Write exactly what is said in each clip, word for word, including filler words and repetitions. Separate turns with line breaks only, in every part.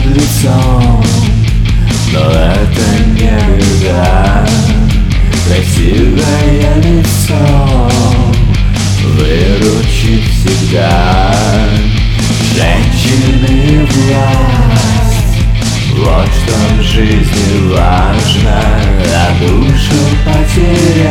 перед лицом, но это не беда. Красивое лицо выручит всегда. Женщины власть, вот что в жизни важно. А душу потерять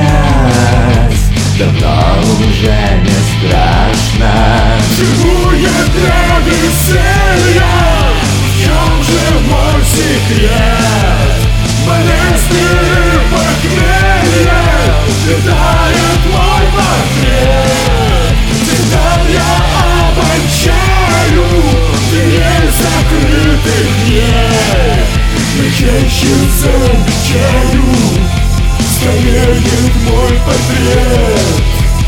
давно уже не страшно.
Живу я для веселья, в чем же мой секрет? Монастырь похмелья питает мой портрет. Всегда я обольщаю дверь закрытых дней, но чаще замечаю, стареет мой портрет.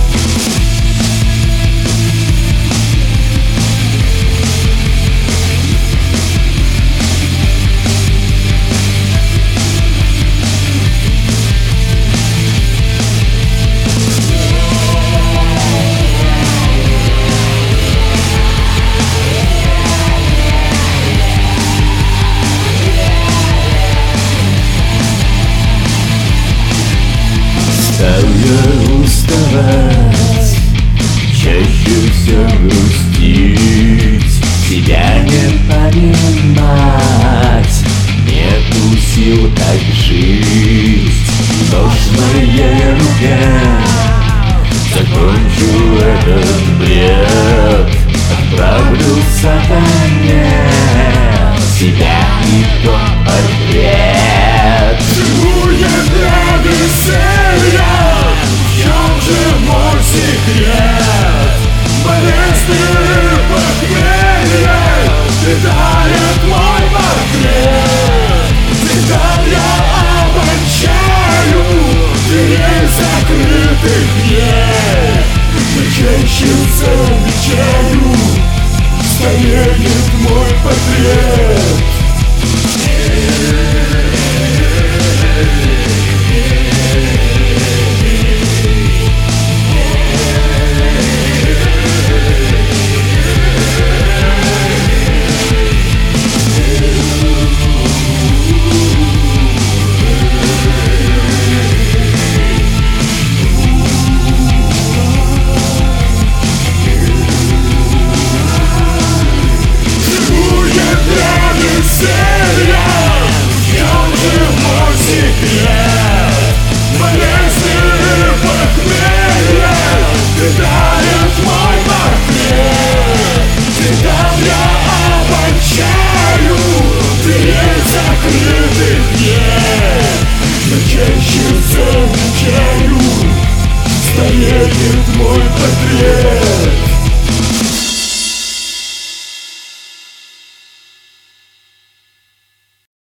Стал я уставать, чаще все грустить, себя не понимать, нету сил так жить. Нож в моей руке, закончу этот бред, отправлю сатане себя и тот портрет.
Живу я для веселья, в чем же мой секрет? Монастырь похмелья питает мой портрет. Всегда я обольщаю дверь закрытых дней, но чаще замечаю, стареет мой портрет. Чаще замечаю, стареет мой портрет.